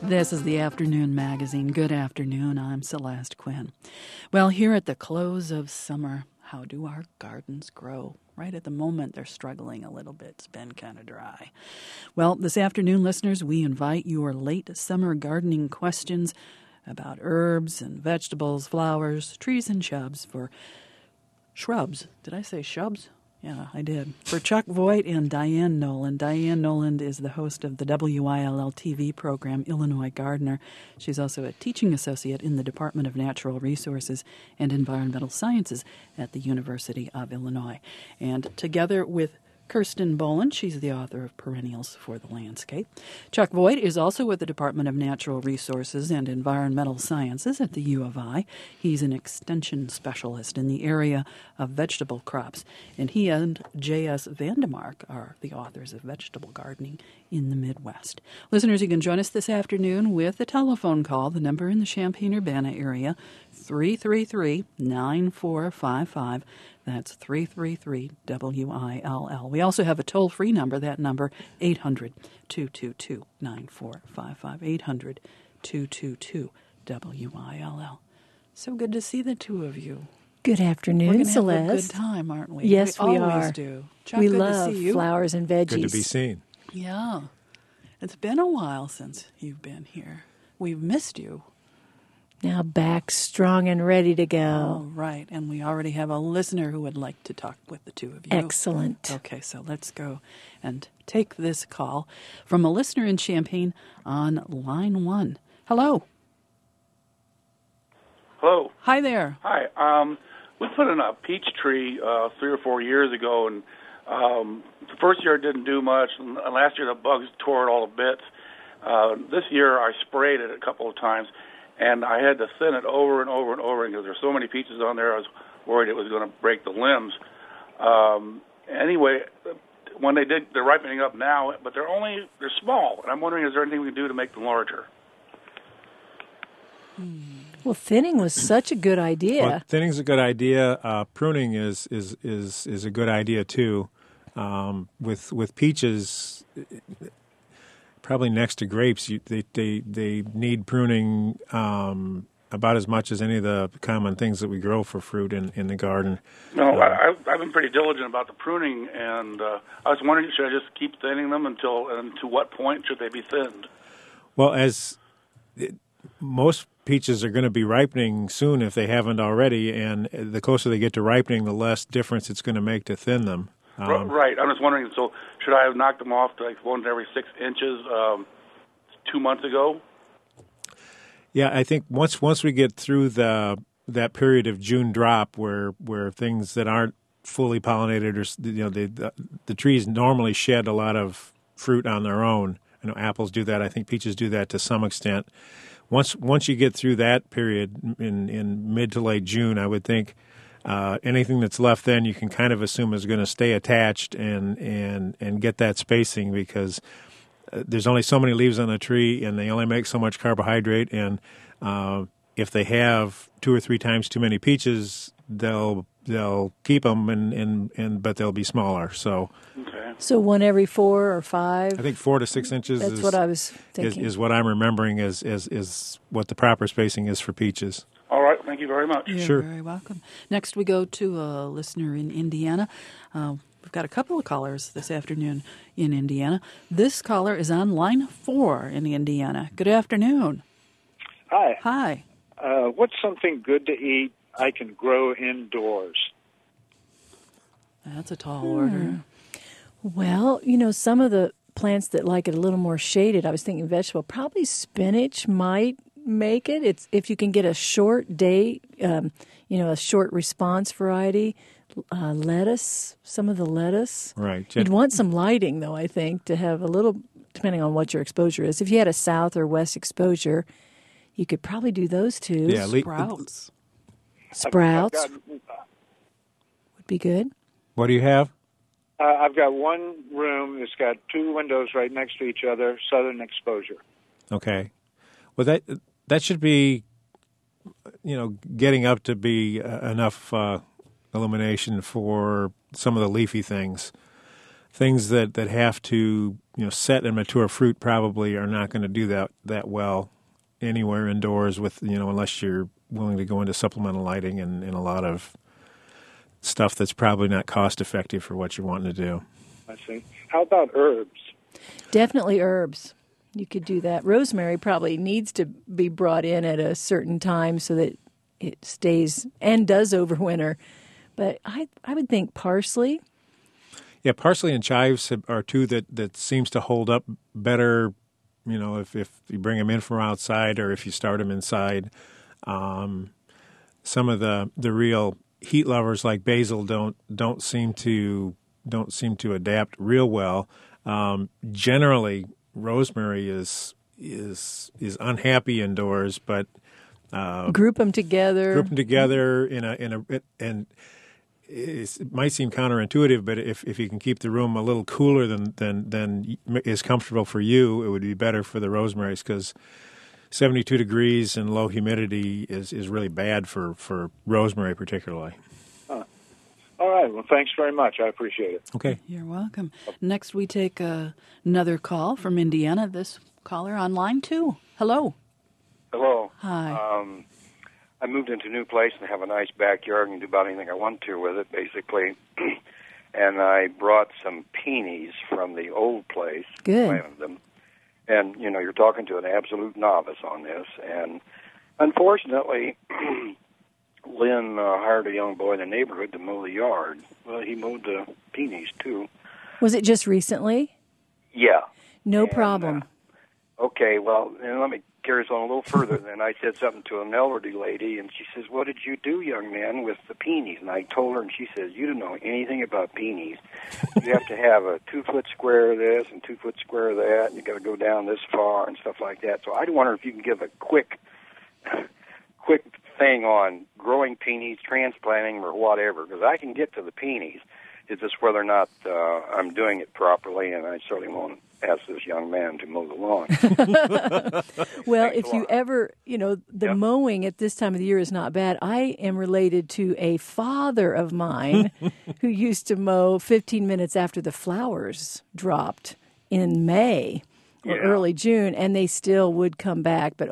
This is the Afternoon Magazine. Good afternoon. I'm Celeste Quinn. Well, here at the close of summer, how do our gardens grow? Right at the moment, they're struggling a little bit. It's been kind of dry. Well, this afternoon, listeners, we invite your late summer gardening questions about herbs and vegetables, flowers, trees, and shrubs for shrubs. Did I say shrubs? Yeah, I did. For Chuck Voigt and Diane Noland. Diane Noland is the host of the WILL TV program, Illinois Gardener. She's also a teaching associate in the Department of Natural Resources and Environmental Sciences at the University of Illinois. And together with Kirsten Boland, she's the author of Perennials for the Landscape. Chuck Voigt is also with the Department of Natural Resources and Environmental Sciences at the U of I. He's an extension specialist in the area of vegetable crops, and he and J.S. Vandemark are the authors of Vegetable Gardening in the Midwest. Listeners, you can join us this afternoon with a telephone call. The number in the Champaign-Urbana area, 333-9455. That's 333-WILL. We also have a toll-free number. That number, 800-222-9455. 800-222-WILL. So good to see the two of you. Good afternoon, Celeste. We're going to have a good time, aren't we? Yes, we always are. Do. Chuck, we good love to see you. Flowers and veggies. Good to be seen. Yeah. It's been a while since you've been here. We've missed you. Now back strong and ready to go. Oh, right. And we already have a listener who would like to talk with the two of you. Excellent. Okay, so let's go and take this call from a listener in Champaign on line 1. Hello. Hello. Hi there. Hi. We put in a peach tree 3 or 4 years ago, and the first year it didn't do much, and last year the bugs tore it all to bits. This year I sprayed it a couple of times, and I had to thin it over and over and over because there's so many peaches on there. I was worried it was going to break the limbs. Anyway, when they're ripening up now, but they're small, and I'm wondering, is there anything we can do to make them larger? Well, thinning was such a good idea. Well, thinning's a good idea. Pruning is a good idea too. With peaches, probably next to grapes, they need pruning about as much as any of the common things that we grow for fruit in the garden. No, I've been pretty diligent about the pruning, and I was wondering, should I just keep thinning them and to what point should they be thinned? Well, most peaches are going to be ripening soon if they haven't already, and the closer they get to ripening, the less difference it's going to make to thin them. Right. I'm just wondering, so should I have knocked them off to like once every 6 inches 2 months ago? Yeah, I think once we get through that period of June drop where things that aren't fully pollinated or the trees normally shed a lot of fruit on their own. I know apples do that. I think peaches do that to some extent. Once you get through that period in mid to late June, I would think anything that's left then you can kind of assume is going to stay attached and get that spacing because there's only so many leaves on the tree and they only make so much carbohydrate. And if they have 2 or 3 times too many peaches, they'll keep them but they'll be smaller. So. Okay. So one every 4 or 5? I think 4 to 6 inches. That's what I was thinking. Is what I'm remembering is what the proper spacing is for peaches. All right. Thank you very much. You're Sure. very welcome. Next we go to a listener in Indiana. We've got a couple of callers this afternoon in Indiana. This caller is on line 4 in Indiana. Good afternoon. Hi. Hi. What's something good to eat I can grow indoors? That's a tall order. Well, some of the plants that like it a little more shaded, I was thinking vegetable, probably spinach might make it. It's if you can get a short day, a short response variety, lettuce, some of the lettuce. Right. You'd want some lighting, though, I think, to have a little, depending on what your exposure is. If you had a south or west exposure, you could probably do those two. Yeah, Sprouts. Sprouts would be good. What do you have? I've got one room that's got 2 windows right next to each other, southern exposure. Okay. Well, that should be, getting up to be enough illumination for some of the leafy things that have to, set and mature fruit probably are not going to do that well anywhere indoors with unless you're willing to go into supplemental lighting and a lot of stuff that's probably not cost effective for what you're wanting to do. I see. How about herbs? Definitely herbs. You could do that. Rosemary probably needs to be brought in at a certain time so that it stays and does overwinter. But I would think parsley. Yeah, parsley and chives are two that seems to hold up better, if you bring them in from outside or if you start them inside. Some of the real heat lovers like basil don't seem to adapt real well. Generally, rosemary is unhappy indoors, but group them together and it might seem counterintuitive, but if you can keep the room a little cooler than is comfortable for you, it would be better for the rosemaries because 72 degrees and low humidity is really bad for rosemary particularly. All right. Well, thanks very much. I appreciate it. Okay. You're welcome. Next, we take another call from Indiana. This caller on line 2. Hello. Hello. Hi. I moved into a new place and have a nice backyard and do about anything I want to with it, basically. And I brought some peonies from the old place. Good. Planted them. And, you're talking to an absolute novice on this. And unfortunately, Lynn hired a young boy in the neighborhood to mow the yard. Well, he mowed the peonies, too. Was it just recently? Yeah. No problem. Okay, well, and let me carry this on a little further. Then I said something to an elderly lady, and she says, "What did you do, young man, with the peonies?" And I told her, and she says, "You don't know anything about peonies. You have to have a 2-foot square of this and 2-foot square of that, and you got to go down this far and stuff like that." So I wonder if you can give a quick thing on growing peonies, transplanting, or whatever, because I can get to the peonies. It's just whether or not I'm doing it properly, and I certainly won't ask this young man to mow the lawn. Well, if you ever, the mowing at this time of the year is not bad. I am related to a father of mine who used to mow 15 minutes after the flowers dropped in May or early June, and they still would come back. But,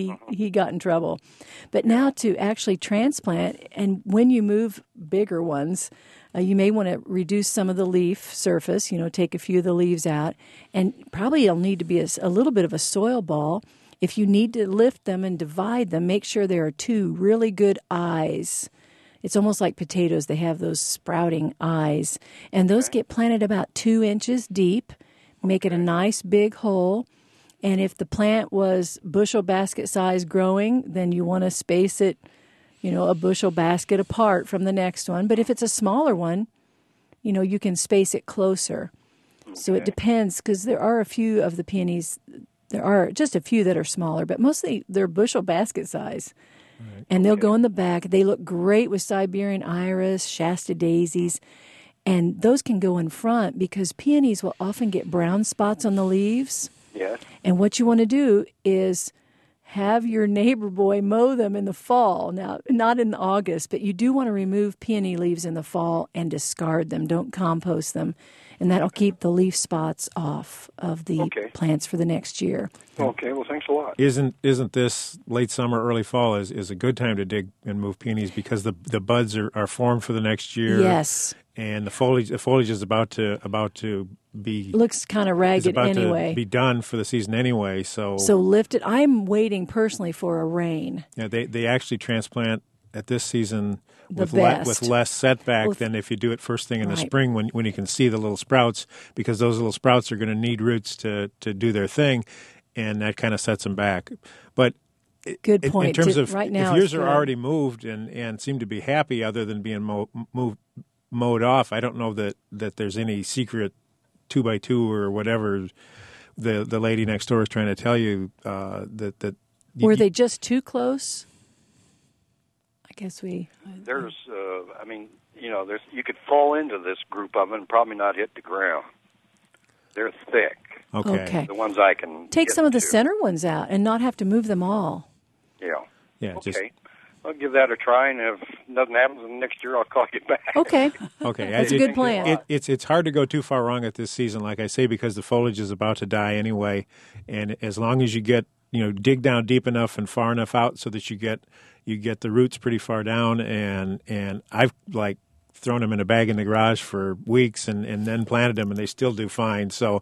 he got in trouble. But now to actually transplant, and when you move bigger ones, you may want to reduce some of the leaf surface, take a few of the leaves out. And probably you'll need to be a little bit of a soil ball. If you need to lift them and divide them, make sure there are 2 really good eyes. It's almost like potatoes. They have those sprouting eyes. And those get planted about 2 inches deep. Make it a nice big hole. And if the plant was bushel basket size growing, then you want to space it a bushel basket apart from the next one. But if it's a smaller one, you can space it closer. Okay. So it depends, because there are a few of the peonies, there are just a few that are smaller, but mostly they're bushel basket size. Right. And they'll go in the back. They look great with Siberian iris, Shasta daisies, and those can go in front because peonies will often get brown spots on the leaves. Yes. And what you want to do is have your neighbor boy mow them in the fall. Now, not in August, but you do want to remove peony leaves in the fall and discard them. Don't compost them. And that'll keep the leaf spots off of the plants for the next year. Okay, well, thanks a lot. Isn't this late summer, early fall is a good time to dig and move peonies because the buds are formed for the next year? Yes. And the foliage is about to be looks kind of ragged anyway. To be done for the season anyway. So lift it. I'm waiting personally for a rain. Yeah, they actually transplant at this season with less setback than if you do it first thing in the spring when you can see the little sprouts, because those little sprouts are going to need roots to do their thing, and that kind of sets them back. But good point. In terms of right now, if yours are already moved and seem to be happy, other than being mowed off, I don't know that there's any secret 2x2 or whatever the lady next door is trying to tell you that were they just too close? I guess there's you could fall into this group of them and probably not hit the ground. They're thick. Okay. The ones I can take some of the center ones out and not have to move them all. Yeah. Okay. I'll give that a try, and if nothing happens, next year I'll call you back. Okay. Okay, That's a good plan. It's hard to go too far wrong at this season, like I say, because the foliage is about to die anyway. And as long as you get dig down deep enough and far enough out so that you get the roots pretty far down, and I've thrown them in a bag in the garage for weeks and then planted them, and they still do fine. So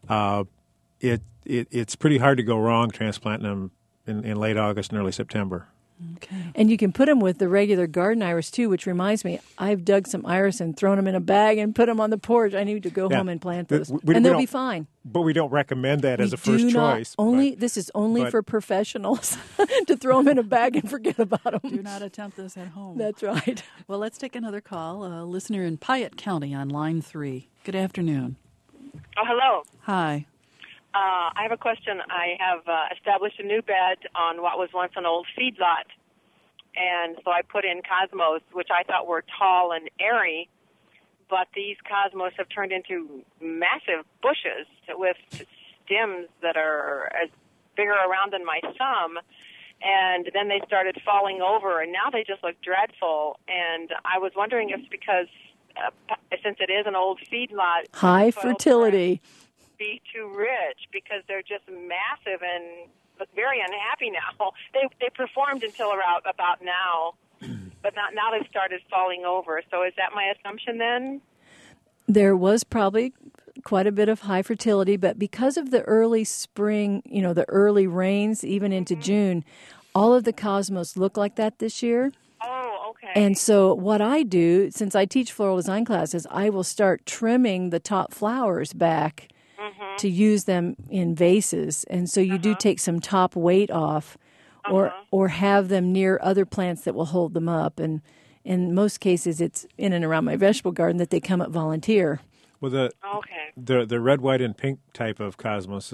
it's pretty hard to go wrong transplanting them in late August and early September. Okay. And you can put them with the regular garden iris, too, which reminds me, I've dug some iris and thrown them in a bag and put them on the porch. I need to go home and plant those. And they'll be fine. But we don't recommend that as a first choice. This is only for professionals to throw them in a bag and forget about them. Do not attempt this at home. That's right. Well, let's take another call. A listener in Piatt County on line 3. Good afternoon. Oh, hello. Hi. I have a question. I have established a new bed on what was once an old feedlot, and so I put in cosmos, which I thought were tall and airy, but these cosmos have turned into massive bushes with stems that are as bigger around than my thumb, and then they started falling over, and now they just look dreadful, and I was wondering if because since it is an old feedlot, high fertility, be too rich because they're just massive and look very unhappy now. They performed until about now, but now they've started falling over. So is that my assumption then? There was probably quite a bit of high fertility, but because of the early spring, the early rains, even into June, all of the cosmos look like that this year. Oh, okay. And so what I do, since I teach floral design classes, I will start trimming the top flowers back to use them in vases. And so you do take some top weight off or have them near other plants that will hold them up. And in most cases, it's in and around my vegetable garden that they come up volunteer. Well, the red, white, and pink type of cosmos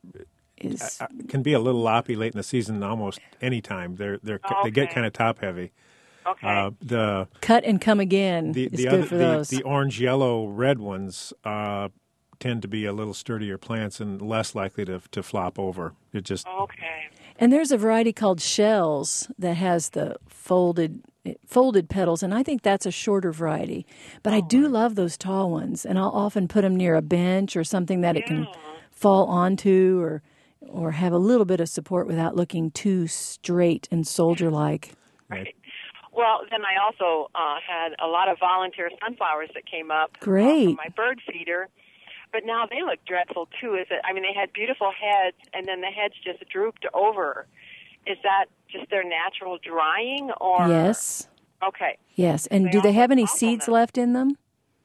can be a little loppy late in the season almost any time. They get kind of top heavy. Okay. The cut and come again is good for those. The orange, yellow, red ones tend to be a little sturdier plants and less likely to flop over. It just okay. And there's a variety called shells that has the folded petals, and I think that's a shorter variety. But I do love those tall ones, and I'll often put them near a bench or something that it can fall onto or have a little bit of support without looking too straight and soldier-like. Right. Well, then I also had a lot of volunteer sunflowers that came up Great. From my bird feeder. But now they look dreadful, too. They had beautiful heads, and then the heads just drooped over. Is that just their natural drying? Or Yes. Okay. Yes. And do they have any seeds left in them?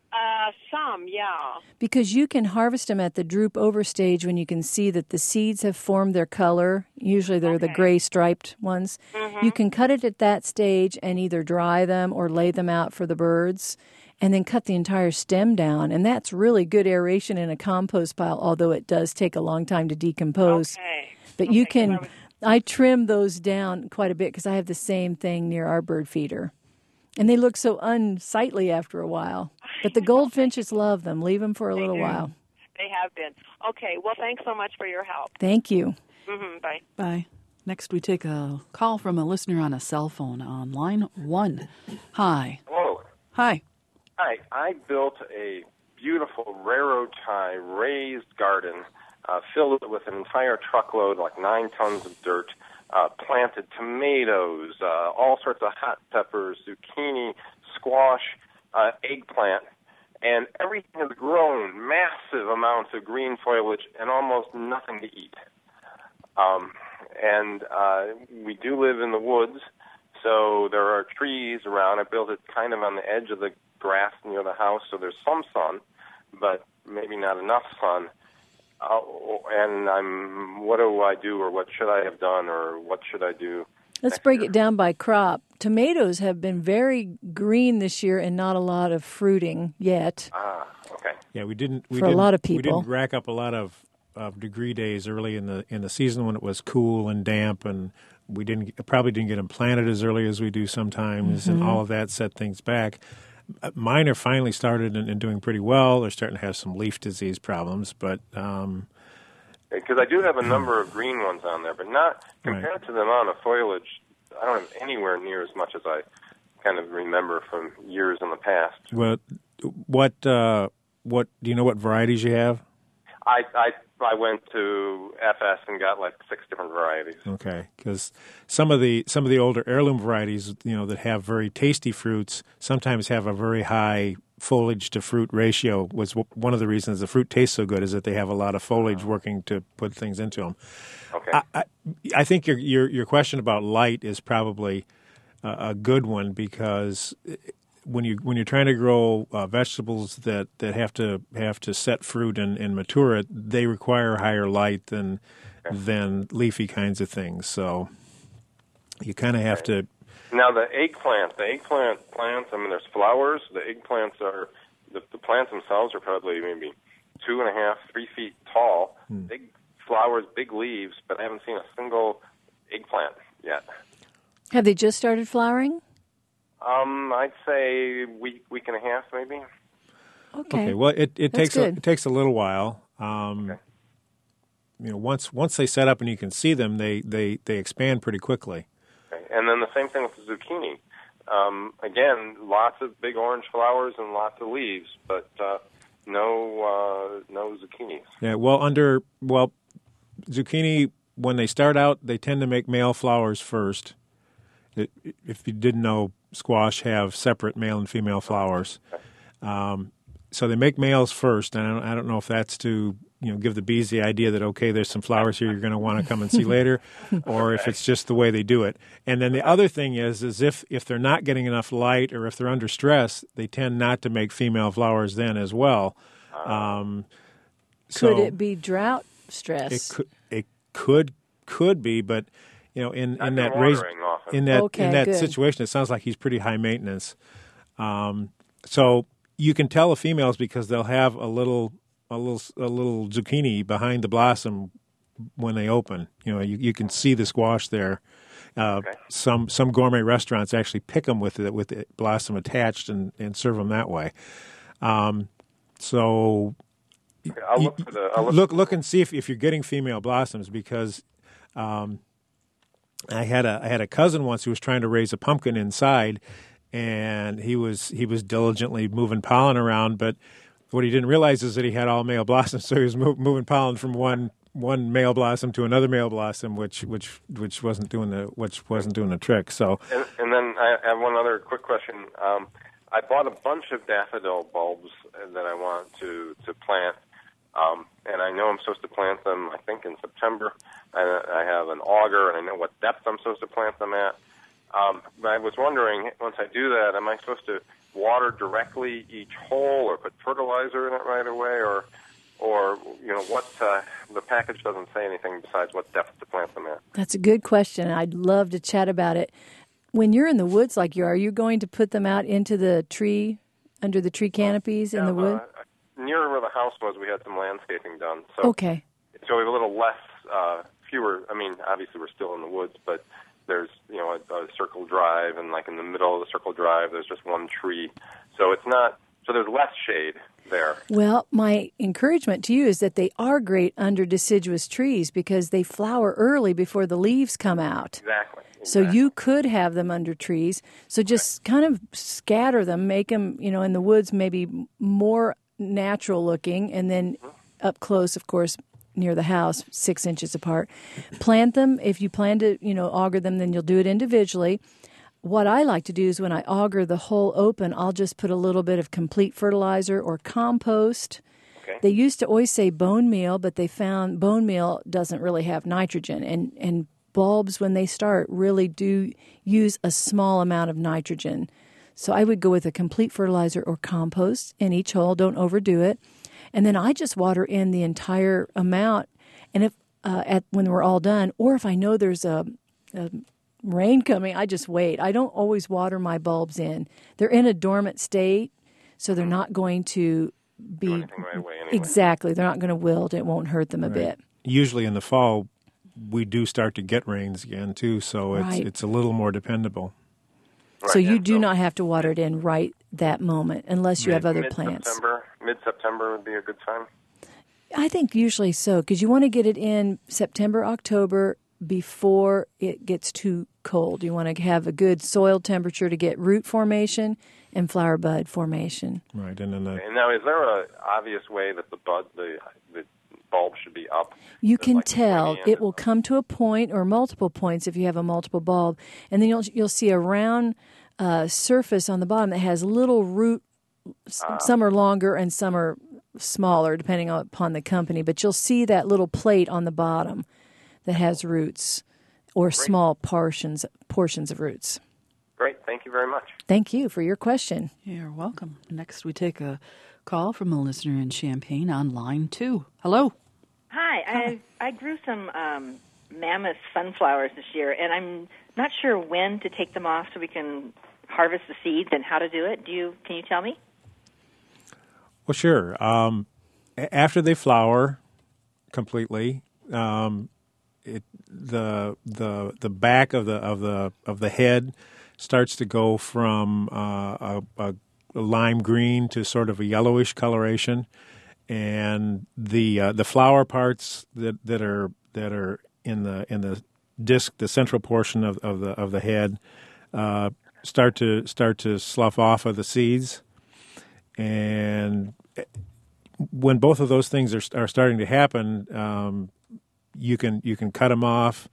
Some, yeah. Because you can harvest them at the droop over stage when you can see that the seeds have formed their color. Usually they're the gray striped ones. Mm-hmm. You can cut it at that stage and either dry them or lay them out for the birds, and then cut the entire stem down. And that's really good aeration in a compost pile, although it does take a long time to decompose. Okay. But you can, I trim those down quite a bit because I have the same thing near our bird feeder. And they look so unsightly after a while. But the goldfinches love them. Leave them for a little while. They have been. Okay, well, thanks so much for your help. Thank you. Mm-hmm. Bye. Bye. Next, we take a call from a listener on a cell phone on line 1. Hi. Hello. Hi. Hi. I built a beautiful railroad tie raised garden, filled it with an entire truckload, like 9 tons of dirt, planted tomatoes, all sorts of hot peppers, zucchini, squash, eggplant, and everything has grown massive amounts of green foliage and almost nothing to eat. And we do live in the woods, so there are trees around. I built it kind of on the edge of the grass near the house, so there's some sun, but maybe not enough sun. And what do I do, or what should I have done, or what should I do? Let's break it down by crop. Tomatoes have been very green this year and not a lot of fruiting yet. Ah, okay. Yeah, we didn't a lot of people. We didn't rack up a lot of degree days early in the season when it was cool and damp, and we probably didn't get them planted as early as we do sometimes, and all of that set things back. Mine are finally started and doing pretty well. They're starting to have some leaf disease problems, but because I do have a number of green ones on there, but not compared to the amount of foliage I don't have anywhere near as much as I kind of remember from years in the past. Well, what do you know? What varieties you have? I went to FS and got like 6 different varieties. Okay, because some of the older heirloom varieties, that have very tasty fruits, sometimes have a very high foliage to fruit ratio. Was one of the reasons the fruit tastes so good is that they have a lot of foliage working to put things into them. Okay. I think your question about light is probably a good one, because when you're trying to grow vegetables that have to set fruit and mature it, they require higher light than leafy kinds of things. So you kind of have to. Now the eggplant plants. I mean, there's flowers. The eggplants are the plants themselves are probably maybe 2.5, 3 feet tall. Big flowers, big leaves, but I haven't seen a single eggplant yet. Have they just started flowering? I'd say week and a half, maybe. Okay. Well, it takes a little while. Okay. Once they set up and you can see them, they expand pretty quickly. Okay. And then the same thing with the zucchini. Again, lots of big orange flowers and lots of leaves, but no zucchinis. Yeah. Well, zucchini, when they start out, they tend to make male flowers first. If you didn't know, squash have separate male and female flowers. So they make males first, and I don't know if that's to give the bees the idea that, okay, there's some flowers here you're going to want to come and see later, or if it's just the way they do it. And then the other thing is if they're not getting enough light or if they're under stress, they tend not to make female flowers then as well. Could it be drought stress? It could be, but in that situation, it sounds like he's pretty high maintenance. So you can tell the females because they'll have a little zucchini behind the blossom when they open. You can see the squash there. Some gourmet restaurants actually pick them with the blossom attached and serve them that way. So look and see if you're getting female blossoms, because I had a cousin once who was trying to raise a pumpkin inside, and he was diligently moving pollen around, but what he didn't realize is that he had all male blossoms, so he was moving pollen from one male blossom to another male blossom, which wasn't doing the trick. So and then I have one other quick question. I bought a bunch of daffodil bulbs that I want to plant. And I know I'm supposed to plant them, I think, in September. I have an auger, and I know what depth I'm supposed to plant them at. But I was wondering, once I do that, am I supposed to water directly each hole or put fertilizer in it right away? Or what? The package doesn't say anything besides what depth to plant them at. That's a good question. I'd love to chat about it. When you're in the woods like you are you going to put them out into the tree, under the tree canopies in the wood? Near where the house was, we had some landscaping done. So okay. So we have a little less, fewer. I mean, obviously we're still in the woods, but there's a circle drive, and like in the middle of the circle drive, there's just one tree. So it's not. So there's less shade there. Well, my encouragement to you is that they are great under deciduous trees because they flower early before the leaves come out. Exactly. So you could have them under trees. So just kind of scatter them, make them, in the woods maybe more natural looking, and then up close, of course, near the house, 6 inches apart. Plant them. If you plan to, auger them, then you'll do it individually. What I like to do is when I auger the hole open, I'll just put a little bit of complete fertilizer or compost. Okay. They used to always say bone meal, but they found bone meal doesn't really have nitrogen. And bulbs, when they start, really do use a small amount of nitrogen. So I would go with a complete fertilizer or compost in each hole. Don't overdo it. And then I just water in the entire amount. And if when we're all done, or if I know there's a rain coming, I just wait. I don't always water my bulbs in. They're in a dormant state, so they're not going to be do anything right away anyway. Exactly. They're not going to wilt. It won't hurt them a bit. Usually in the fall, we do start to get rains again too, so it's a little more dependable. So you do not have to water it in right that moment unless you have other plants. Mid-September would be a good time? I think usually so, because you want to get it in September, October before it gets too cold. You want to have a good soil temperature to get root formation and flower bud formation. Right, and then And now, is there a obvious way that the bulb should be up? You can like tell. pointy It end? will come to a point or multiple points if you have a multiple bulb, and then you'll see a round surface on the bottom that has little root. Some are longer and some are smaller, depending upon the company. But you'll see that little plate on the bottom that has roots or small portions of roots. Great. Thank you very much. Thank you for your question. You're welcome. Next, we take a call from a listener in Champaign on line 2. Hello. Hi. I grew some mammoth sunflowers this year, and I'm not sure when to take them off so we can harvest the seeds and how to do it. Can you tell me? Well, sure. After they flower completely, the back of the head starts to go from a lime green to sort of a yellowish coloration, and the flower parts that are in the disc, the central portion of the head, start to slough off of the seeds. And when both of those things are starting to happen, you can cut them off,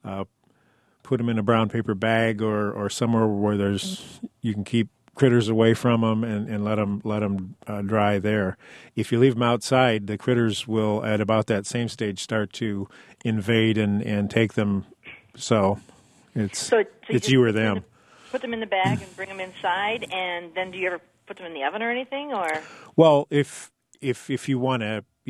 put them in a brown paper bag or somewhere where you can keep critters away from them and let them dry there. If you leave them outside, the critters will at about that same stage start to invade and take them. So it's you or them. Put them in the bag and bring them inside, and then do you ever put them in the oven or anything? Or well, if you want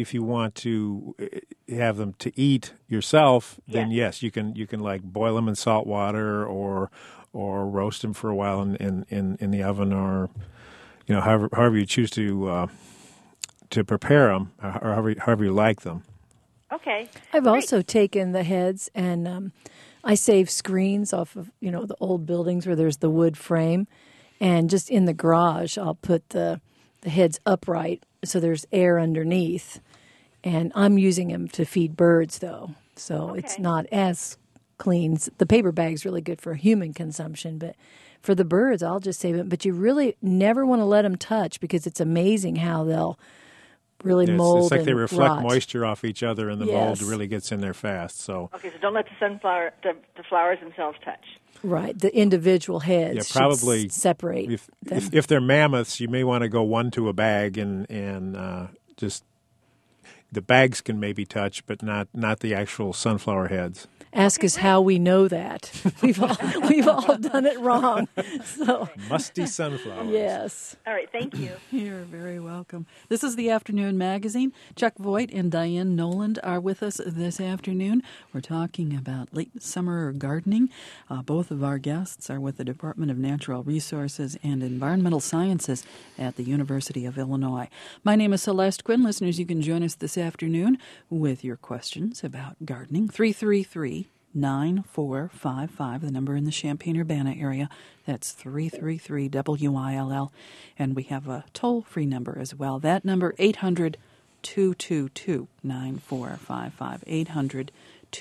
to have them to eat yourself, then yes, you can like boil them in salt water or roast them for a while in the oven, or however you choose to prepare them, or however you like them. Okay. I've also taken the heads and I save screens off of the old buildings where there's the wood frame, and just in the garage I'll put the heads upright so there's air underneath, and I'm using them to feed birds though, so it's not as clean. The paper bag's really good for human consumption, but for the birds I'll just save it. But you really never want to let them touch, because it's amazing how they'll really mold. It's like they and reflect rot. moisture off each other, and the mold really gets in there fast. So okay, so don't let the flowers themselves touch. Right, the individual heads probably should separate. If they're mammoths, you may want to go one to a bag and just the bags can maybe touch, but not the actual sunflower heads. Ask us how we know that. We've all done it wrong. So musty sunflowers. Yes. All right. Thank you. You're very welcome. This is the Afternoon Magazine. Chuck Voigt and Diane Noland are with us this afternoon. We're talking about late summer gardening. Both of our guests are with the Department of Natural Resources and Environmental Sciences at the University of Illinois. My name is Celeste Quinn. Listeners, you can join us this afternoon with your questions about gardening. 333-9455, the number in the Champaign-Urbana area. That's 333-WILL. And we have a toll-free number as well. That number, 800-222-9455,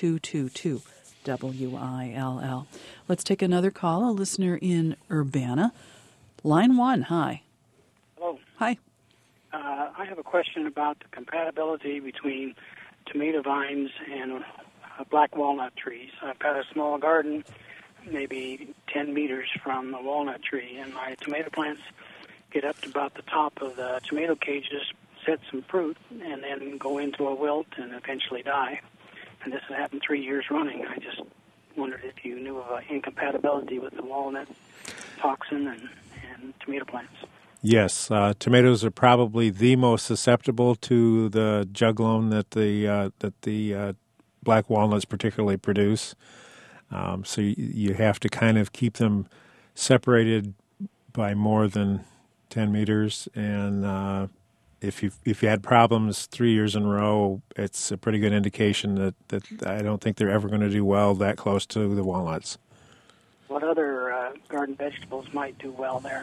800-222-WILL. Let's take another call, a listener in Urbana. Line 1, hi. Hello. Hi. I have a question about the compatibility between tomato vines and black walnut trees. I've got a small garden, maybe 10 meters from the walnut tree, and my tomato plants get up to about the top of the tomato cages, set some fruit, and then go into a wilt and eventually die. And this has happened 3 years running. I just wondered if you knew of an incompatibility with the walnut toxin and tomato plants. Yes, tomatoes are probably the most susceptible to the juglone that the black walnuts particularly produce. So you have to kind of keep them separated by more than 10 meters. And if you had problems 3 years in a row, it's a pretty good indication that I don't think they're ever going to do well that close to the walnuts. What other garden vegetables might do well there?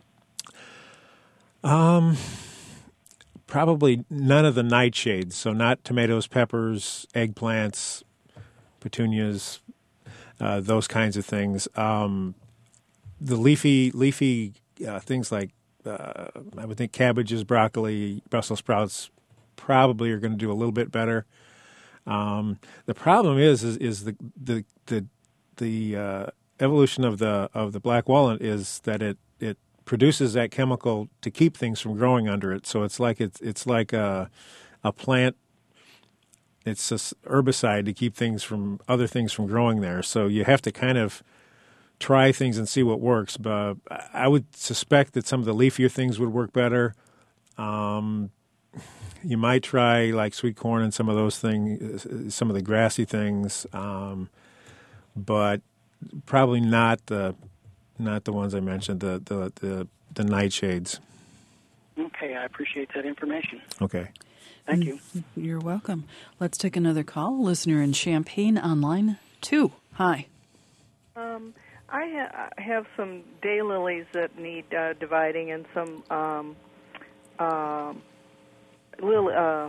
Probably none of the nightshades, so not tomatoes, peppers, eggplants, petunias. those kinds of things. The leafy things like I would think cabbages, broccoli, Brussels sprouts probably are going to do a little bit better. The problem is the evolution of the black walnut is that it produces that chemical to keep things from growing under it. So it's like a plant. It's a herbicide to keep other things from growing there. So you have to kind of try things and see what works. But I would suspect that some of the leafier things would work better. You might try like sweet corn and some of those things, some of the grassy things, but probably not the ones I mentioned, the nightshades. Okay, I appreciate that information. Okay. Thank you. You're welcome. Let's take another call. Listener in Champaign on line 2. Hi. I have some daylilies that need dividing and some little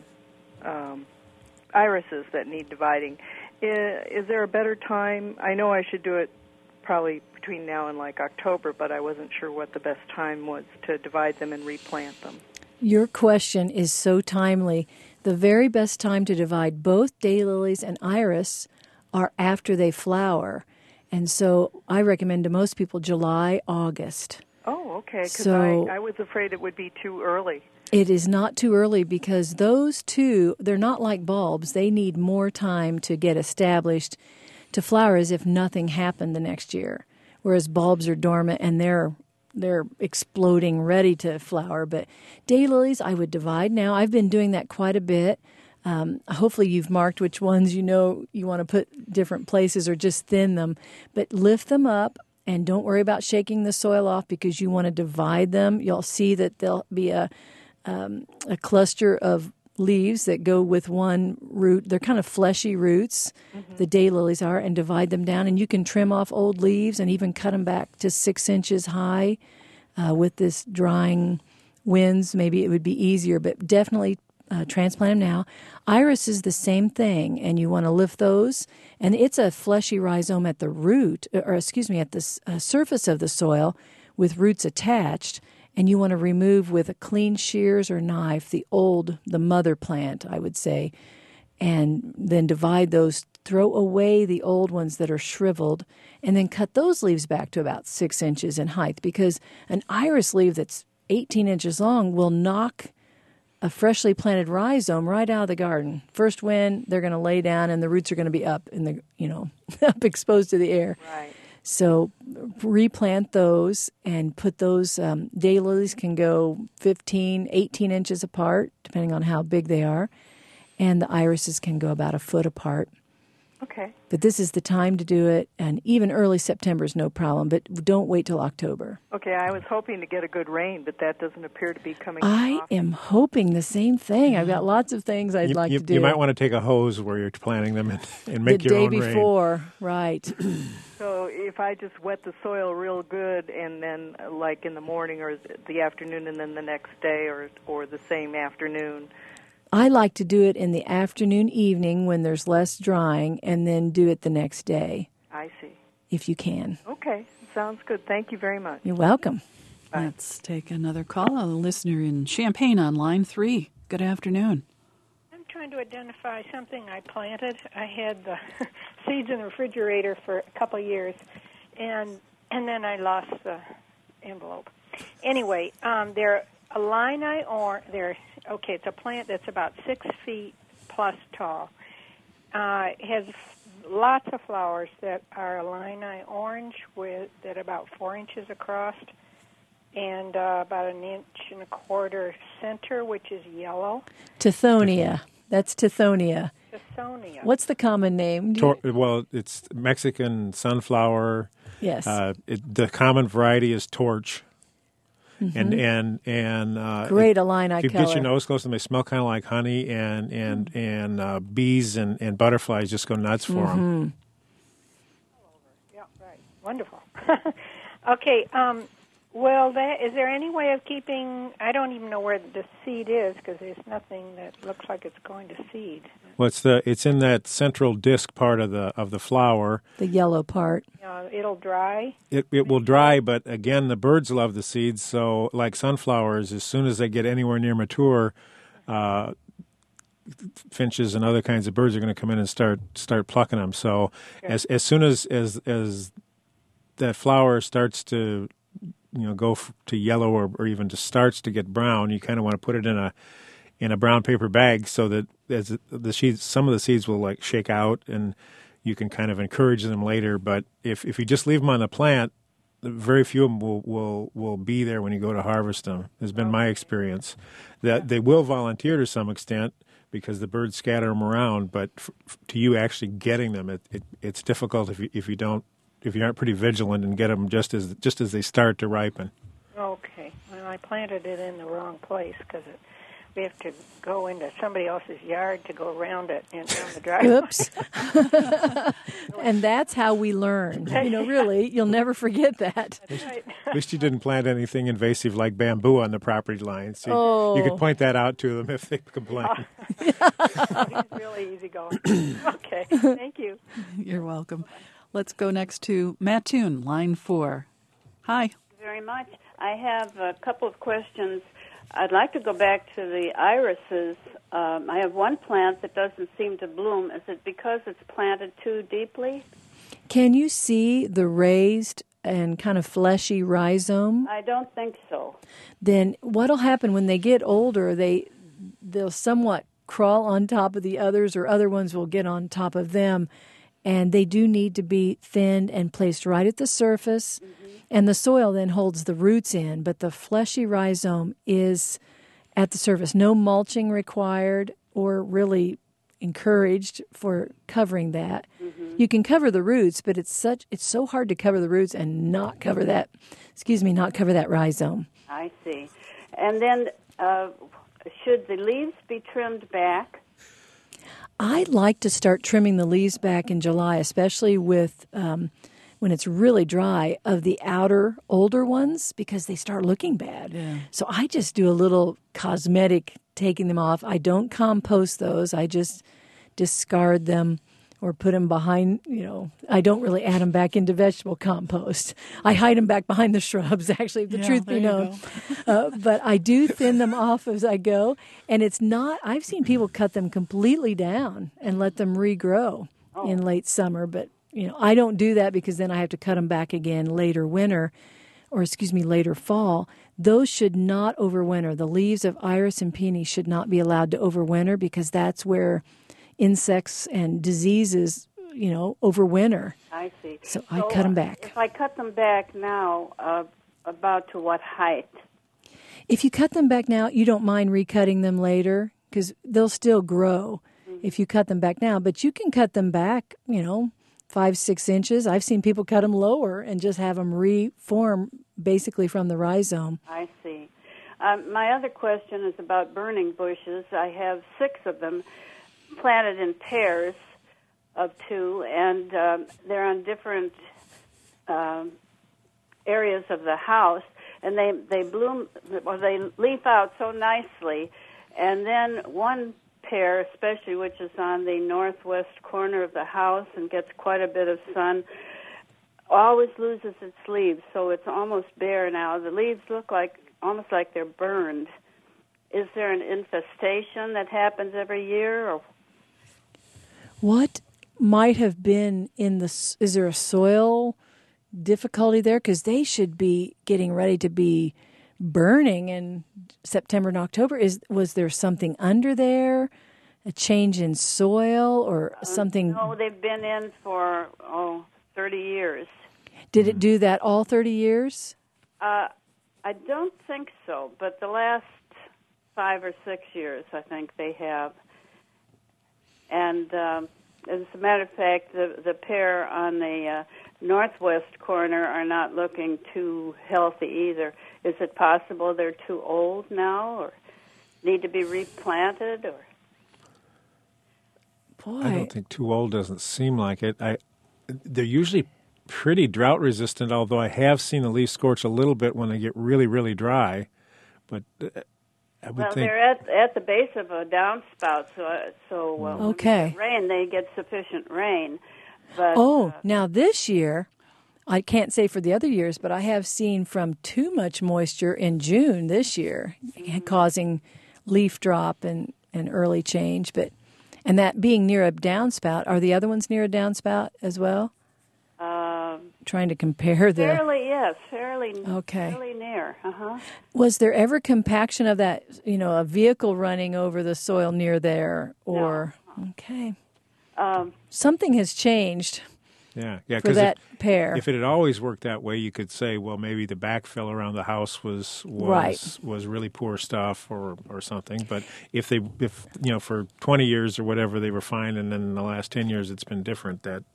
irises that need dividing. Is there a better time? I know I should do it probably between now and like October, but I wasn't sure what the best time was to divide them and replant them. Your question is so timely. The very best time to divide both daylilies and iris are after they flower. And so I recommend to most people July, August. Oh, okay, because So I was afraid it would be too early. it is not too early because those two, they're not like bulbs. They need more time to get established to flower as if nothing happened the next year. Whereas bulbs are dormant and they're exploding, ready to flower. But daylilies, I would divide now. I've been doing that quite a bit. Hopefully you've marked which ones you know you want to put different places or just thin them. But lift them up and don't worry about shaking the soil off because you want to divide them. You'll see that there'll be a cluster of leaves that go with one root. They're kind of fleshy roots, the daylilies are, and divide them down. And you can trim off old leaves and even cut them back to 6 inches high with this drying winds. Maybe it would be easier, but definitely transplant them now. Iris is the same thing, and you want to lift those. And it's a fleshy rhizome at the root, at the surface of the soil with roots attached. And you want to remove with a clean shears or knife the mother plant, I would say, and then divide those, throw away the old ones that are shriveled, and then cut those leaves back to about 6 inches in height because an iris leaf that's 18 inches long will knock a freshly planted rhizome right out of the garden. First wind, they're going to lay down and the roots are going to be up in the, up exposed to the air. Right. So replant those and put those, daylilies can go 15, 18 inches apart, depending on how big they are. And the irises can go about a foot apart. Okay. But this is the time to do it, and even early September is no problem, but don't wait till October. Okay, I was hoping to get a good rain, but that doesn't appear to be coming I off. am hoping the same thing. I've got lots of things I'd like to do. You might want to take a hose where you're planting them and make your own rain. The day before, right. So if I just wet the soil real good and then like in the morning or the afternoon and then the next day or the same afternoon. I like to do it in the afternoon, evening when there's less drying, and then do it the next day. I see. If you can. Okay, sounds good. Thank you very much. You're welcome. Bye. Let's take another call. A listener in Champaign on line 3. Good afternoon. I'm trying to identify something I planted. I had the seeds in the refrigerator for a couple of years, and then I lost the envelope. Anyway, they're Illini it's a plant that's about 6 feet plus tall. It has lots of flowers that are Illini orange that are about 4 inches across and about 1.25 inches center, which is yellow. Tithonia. That's Tithonia. Tithonia. What's the common name? Well, it's Mexican sunflower. Yes. The common variety is torch. And great Illini if you color. get your nose close to them, they smell kind of like honey, and bees and butterflies just go nuts for them. Yeah, right. Wonderful. Okay, Well, is there any way of keeping? I don't even know where the seed is because there's nothing that looks like it's going to seed. Well, it's in that central disc part of the flower. The yellow part. It'll dry. It will dry, but again, the birds love the seeds. So, like sunflowers, as soon as they get anywhere near mature, finches and other kinds of birds are going to come in and start plucking them. So, sure. as soon as that flower starts to go to yellow or even just starts to get brown, you kind of want to put it in a brown paper bag so that as some of the seeds will like shake out and you can kind of encourage them later. But if you just leave them on the plant, very few of them will be there when you go to harvest them. Has been my experience. That they will volunteer to some extent because the birds scatter them around, but to you actually getting them, it's difficult if you aren't pretty vigilant and get them just as they start to ripen. Okay. Well, I planted it in the wrong place because we have to go into somebody else's yard to go around it and down the driveway. Oops. And that's how we learn. Really, you'll never forget that. Right. At least you didn't plant anything invasive like bamboo on the property line. So you could point that out to them if they complain. He's really easygoing. Okay. Thank you. You're welcome. Let's go next to Mattoon, line 4. Hi. Very much. I have a couple of questions. I'd like to go back to the irises. I have one plant that doesn't seem to bloom. Is it because it's planted too deeply? Can you see the raised and kind of fleshy rhizome? I don't think so. Then what'll happen when they get older, they'll somewhat crawl on top of the others, or other ones will get on top of them. And they do need to be thinned and placed right at the surface. Mm-hmm. And the soil then holds the roots in, but the fleshy rhizome is at the surface. No mulching required or really encouraged for covering that. Mm-hmm. You can cover the roots, but it's so hard to cover the roots and not cover that rhizome. I see. And then should the leaves be trimmed back? I'd like to start trimming the leaves back in July, especially with when it's really dry, of the outer older ones, because they start looking bad. Yeah. So I just do a little cosmetic taking them off. I don't compost those. I just discard them or put them behind, I don't really add them back into vegetable compost. I hide them back behind the shrubs, actually, if the truth be known. But I do thin them off as I go. And I've seen people cut them completely down and let them regrow in late summer. But, I don't do that because then I have to cut them back again later fall. Those should not overwinter. The leaves of iris and peony should not be allowed to overwinter because that's where insects and diseases, overwinter. I see. So I cut them back. If I cut them back now, about to what height? If you cut them back now, you don't mind recutting them later because they'll still grow if you cut them back now. But you can cut them back, 5-6 inches. I've seen people cut them lower and just have them reform basically from the rhizome. I see. My other question is about burning bushes. I have 6 of them planted in pairs of 2, and they're on different areas of the house, and they bloom, or they leaf out so nicely. And then one pair, especially, which is on the northwest corner of the house and gets quite a bit of sun, always loses its leaves, so it's almost bare now. The leaves look almost like they're burned. Is there an infestation that happens every year? Or what might have been is there a soil difficulty there? Because they should be getting ready to be burning in September and October. Was there something under there, a change in soil or something? No, they've been in for 30 years. Did it do that all 30 years? I don't think so, but the last 5 or 6 years, I think they have. And as a matter of fact, the pair on the northwest corner are not looking too healthy either. Is it possible they're too old now or need to be replanted? Or Boy. I don't think too old doesn't seem like it. They're usually pretty drought resistant, although I have seen the leaf scorch a little bit when they get really, really dry. But I would think they're at the base of a downspout, so when they get rain, they get sufficient rain. But now this year, I can't say for the other years, but I have seen from too much moisture in June this year, causing leaf drop and early change. And that being near a downspout, are the other ones near a downspout as well? Trying to compare the... Fairly near. Was there ever compaction of that, a vehicle running over the soil near there? Or No. Okay. Something has changed. Yeah, for because that pair. If it had always worked that way, you could say, well, maybe the backfill around the house was really poor stuff or something. But if for 20 years or whatever they were fine, and then in the last 10 years it's been different, that.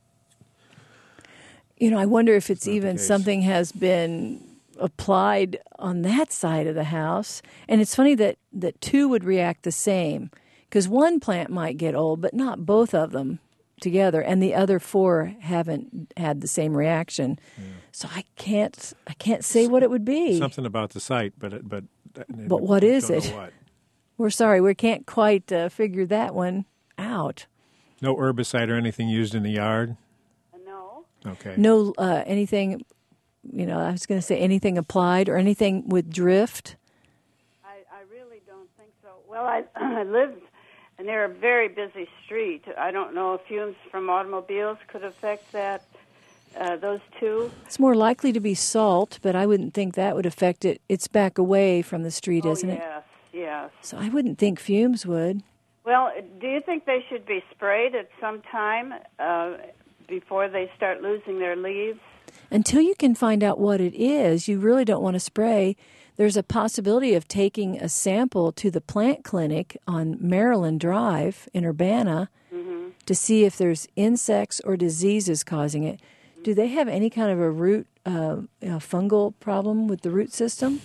I wonder if it's even something has been applied on that side of the house. And it's funny that two would react the same, because one plant might get old, but not both of them together, and the other four haven't had the same reaction. So I can't say what it would be. Something about the site, but what is it? What. We're sorry, we can't quite figure that one out. No herbicide or anything used in the yard? No. Okay. No anything, I was going to say anything applied or anything with drift? I really don't think so. Well, I lived near a very busy street. I don't know if fumes from automobiles could affect that, those two. It's more likely to be salt, but I wouldn't think that would affect it. It's back away from the street, isn't it? Yes. So I wouldn't think fumes would. Well, do you think they should be sprayed at some time before they start losing their leaves? Until you can find out what it is, you really don't want to spray. There's a possibility of taking a sample to the plant clinic on Maryland Drive in Urbana to see if there's insects or diseases causing it. Do they have any kind of a root, fungal problem with the root system?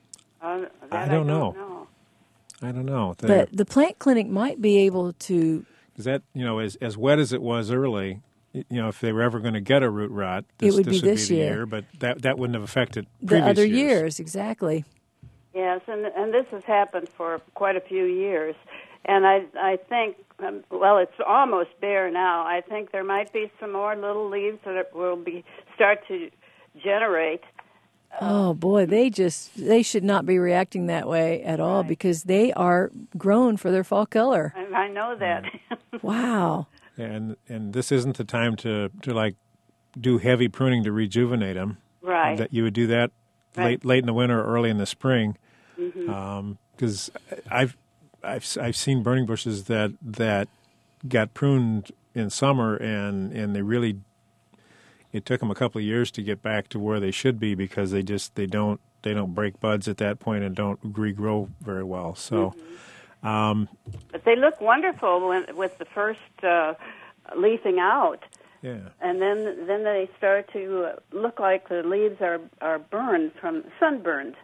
I don't know. I don't know. But the plant clinic might be able to... Is that, as wet as it was early, if they were ever going to get a root rot, this would be the year. But that wouldn't have affected previous the other years. Exactly. Yes, and this has happened for quite a few years. And I think, it's almost bare now. I think there might be some more little leaves that will start to generate. Oh, boy, they should not be reacting that way at all because they are grown for their fall color. I know that. Wow. And this isn't the time to do heavy pruning to rejuvenate them. Right. That you would do that late in the winter or early in the spring. Because I've seen burning bushes that got pruned in summer and they really, it took them a couple of years to get back to where they should be because they don't break buds at that point and don't regrow very well. So, but they look wonderful with the first leafing out. Yeah. And then they start to look like the leaves are burned from sunburned.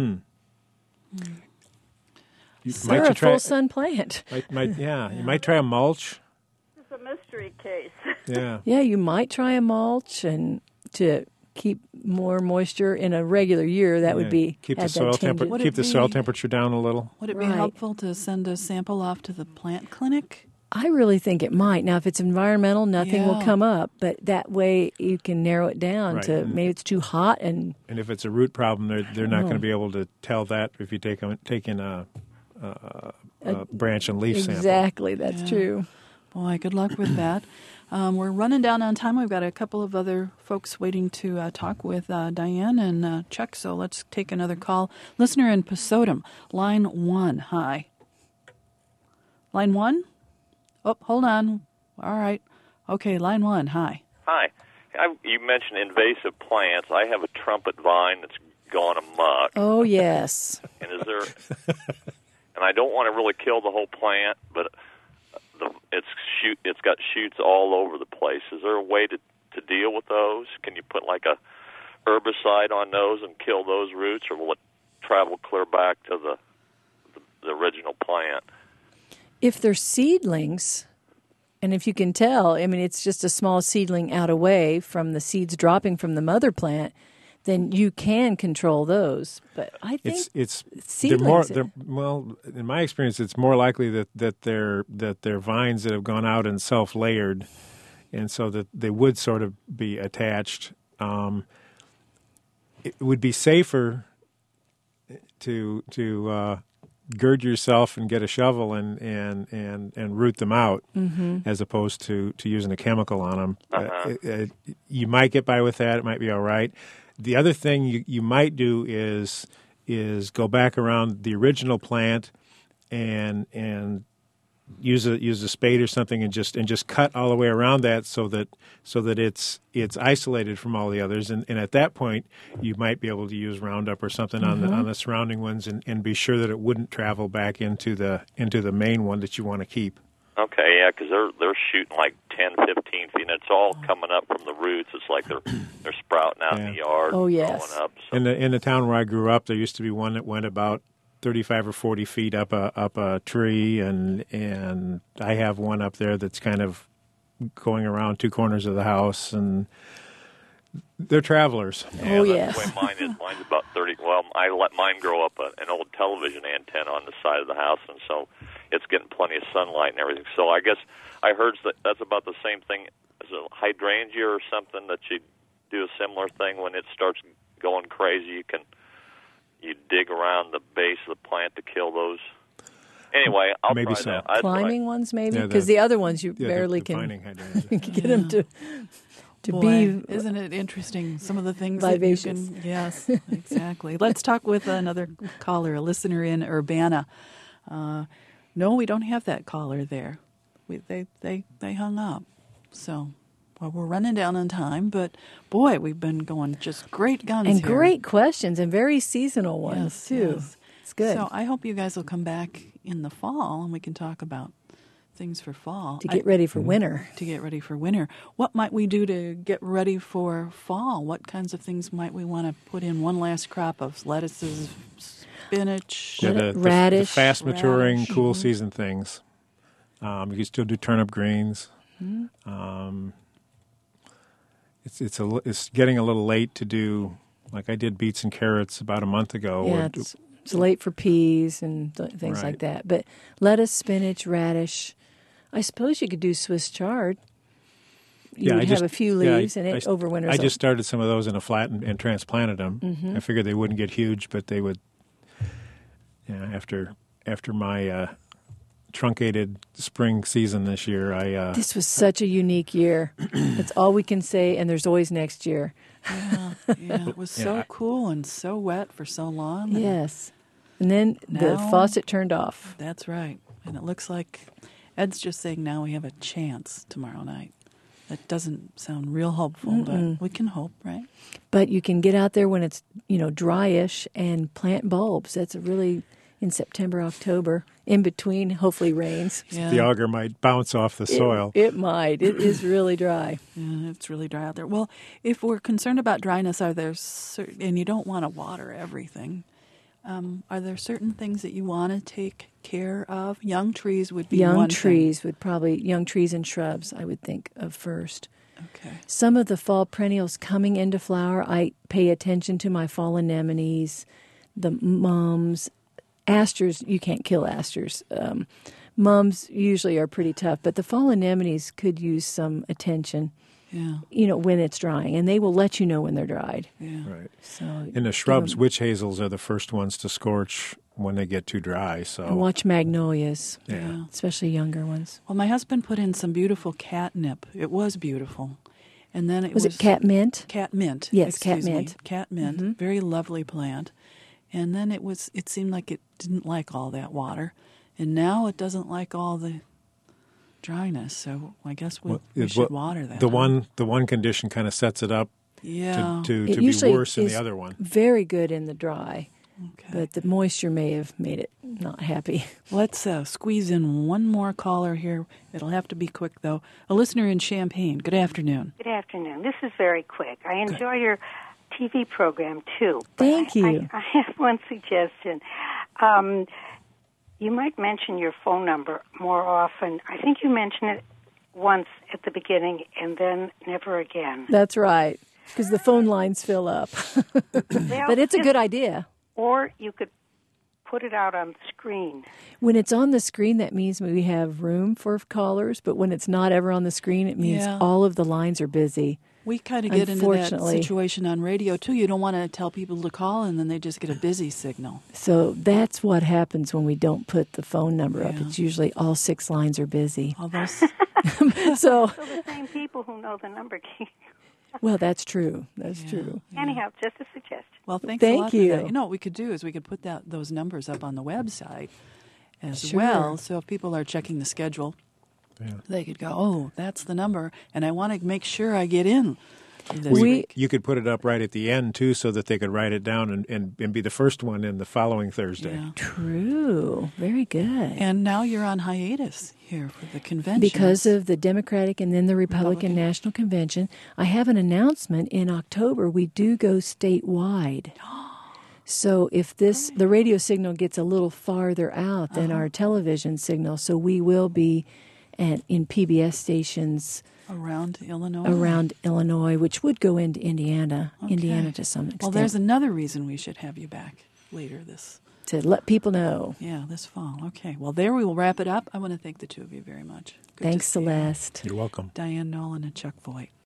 They're a full sun plant. You might try a mulch. It's a mystery case. Yeah. Yeah, you might try a mulch and to keep more moisture in a regular year. That would be keep the soil temperature down a little. Would it be helpful to send a sample off to the plant clinic? I really think it might. Now, if it's environmental, nothing will come up, but that way you can narrow it down to maybe it's too hot. And if it's a root problem, they're not going to be able to tell that if you take in a branch and leaf sample. Exactly, that's true. Boy, good luck with that. We're running down on time. We've got a couple of other folks waiting to talk with Diane and Chuck, so let's take another call. Listener in Pasodum, line 1. Hi. Line 1? Oh, hold on. All right. Okay, line 1. Hi. Hi. You mentioned invasive plants. I have a trumpet vine that's gone amok. Oh, yes. And and I don't want to really kill the whole plant, but it's got shoots all over the place. Is there a way to deal with those? Can you put like a herbicide on those and kill those roots, or will it travel clear back to the original plant? If they're seedlings, And if you can tell, I mean, it's just a small seedling out away from the seeds dropping from the mother plant, then you can control those. But I think seedlings. Well, in my experience, it's more likely that they're vines that have gone out and self-layered, and so that they would sort of be attached. It would be safer to gird yourself and get a shovel and root them out, as opposed to using a chemical on them. You might get by with that; it might be all right. The other thing you might do is go back around the original plant and use a spade or something and just cut all the way around that so that it's isolated from all the others. And at that point, you might be able to use Roundup or something on the surrounding ones and be sure that it wouldn't travel back into the main one that you want to keep. Okay, yeah, because they're shooting like 10, 15 feet, and it's all coming up from the roots. It's like they're sprouting out in the yard, growing up. So. In the town where I grew up, there used to be one that went about 35 or 40 feet up a tree, and I have one up there that's kind of going around two corners of the house, and they're travelers. Yeah, that's the way mine is. Mine's about 30. Well, I let mine grow up an old television antenna on the side of the house, and so it's getting plenty of sunlight and everything. So I guess I heard that's about the same thing as a hydrangea or something, that you do a similar thing when it starts going crazy. You dig around the base of the plant to kill those. Anyway, I'll maybe try so. that. Climbing ones, maybe? Because the other ones you barely can get them to be. Isn't it interesting, some of the things vivacious. that you can... Yes, exactly. Let's talk with another caller, a listener in Urbana. No, we don't have that caller there. They hung up. So... Well, we're running down on time, but boy, we've been going just great guns and here. Great questions, and very seasonal ones, too. Yes. It's good. So I hope you guys will come back in the fall, and we can talk about things for fall. To get ready for winter. To get ready for winter. What might we do to get ready for fall? What kinds of things might we want to put in one last crop of lettuces, spinach, radish? The fast-maturing, cool season things. You can still do turnip greens. It's getting a little late to do, like I did beets and carrots about a month ago. Yeah, it's late for peas and things like that. But lettuce, spinach, radish. I suppose you could do Swiss chard. You would have a few leaves and it overwinters. I just started some of those in a flat and transplanted them. I figured they wouldn't get huge, but they would. After my truncated spring season this year, this was such a unique year. That's all we can say, and there's always next year. Yeah, it was so cool and so wet for so long. Yes. And then the faucet turned off. That's right. And it looks like Ed's just saying now we have a chance tomorrow night. That doesn't sound real hopeful, but we can hope, right? But you can get out there when it's, dryish and plant bulbs. That's really... in September, October, in between, hopefully rains. Yeah. The auger might bounce off the soil. It might. It is really dry. Yeah, it's really dry out there. Well, if we're concerned about dryness, are there and you don't want to water everything, are there certain things that you want to take care of? Young trees would be young trees and shrubs, I would think of first. Okay. Some of the fall perennials coming into flower, I pay attention to my fall anemones, the mums. Asters, you can't kill asters. Mums usually are pretty tough, but the fall anemones could use some attention. Yeah. When it's drying, and they will let you know when they're dried. Yeah. Right. So in the shrubs, witch hazels are the first ones to scorch when they get too dry. So and watch magnolias, yeah, especially younger ones. Well, my husband put in some beautiful catnip. It was beautiful, and then it was it catmint? Catmint. Yes, catmint. Catmint. Very lovely plant. And then it seemed like it didn't like all that water. And now it doesn't like all the dryness. So I guess we should water that. The one condition kind of sets it up to be worse than the other one. Very good in the dry. Okay. But the moisture may have made it not happy. Let's squeeze in one more caller here. It'll have to be quick, though. A listener in Champaign. Good afternoon. Good afternoon. This is very quick. I enjoy your TV program, too. Thank you. I have one suggestion. You might mention your phone number more often. I think you mention it once at the beginning and then never again. That's right, because the phone lines fill up. But it's a good idea. Or you could put it out on the screen. When it's on the screen, that means we have room for callers, but when it's not ever on the screen, it means all of the lines are busy. We kind of get into that situation on radio, too. You don't want to tell people to call, and then they just get a busy signal. So that's what happens when we don't put the phone number up. It's usually all 6 lines are busy. All those... So the same people who know the number keep. Well, that's true. That's true. Anyhow, just a suggestion. Well, thanks a lot for that. You know what we could do is we could put those numbers up on the website as well. So if people are checking the schedule, they could go, oh, that's the number, and I want to make sure I get in this week. You could put it up right at the end, too, so that they could write it down and be the first one in the following Thursday. Yeah. True. Very good. And now you're on hiatus here for the convention. Because of the Democratic and then the Republican National Convention. I have an announcement. In October, we do go statewide. So if the radio signal gets a little farther out than our television signal, so we will be in PBS stations around Illinois, which would go into Indiana to some extent. Well, there's another reason we should have you back later to let people know. Yeah, this fall. Okay. Well, there we will wrap it up. I want to thank the two of you very much. Thanks, Celeste. You're welcome. Diane Nolan and Chuck Voigt.